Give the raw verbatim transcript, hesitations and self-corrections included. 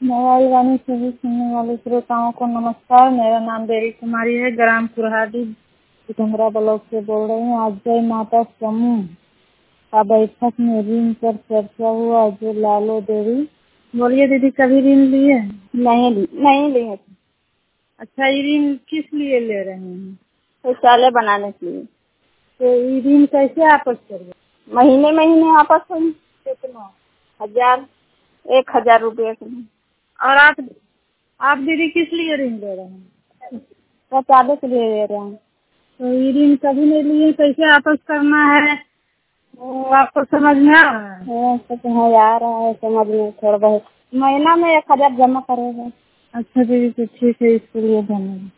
Mobile वाणी सभी सुनने वाले श्रोताओं को नमस्कार। मेरा नाम देवी कुमारी है, ग्राम कुरहादी सिकंदरा ब्लॉक से बोल रही हूँ। आज जय माता समूह का बैठक में ऋण पर चर्चा हुआ। जो लालो देवी, बोलिए दीदी, कभी ऋण लिए? नहीं नहीं लिए थे। अच्छा, ये ऋण किस लिए ले रहे हैं? शौचालय बनाने के लिए। तो ये ऋण कैसे आपस करेंगे? महीने महीने आपस में कितना? हजार एक हजार रुपये के। और आप आप दीदी किस लिए ऋण ले रहे हैं? शौचालय के लिए ले रहे हैं। तो ये ऋण कभी नहीं लिए, कैसे आपस करना है वो आपको समझ में आ रहा है? हाँ, आ रहा है समझ में थोड़ा बहुत। महीना में एक हजार जमा करेगा। अच्छा दीदी, तो ठीक है, इसके लिए धन्यवाद।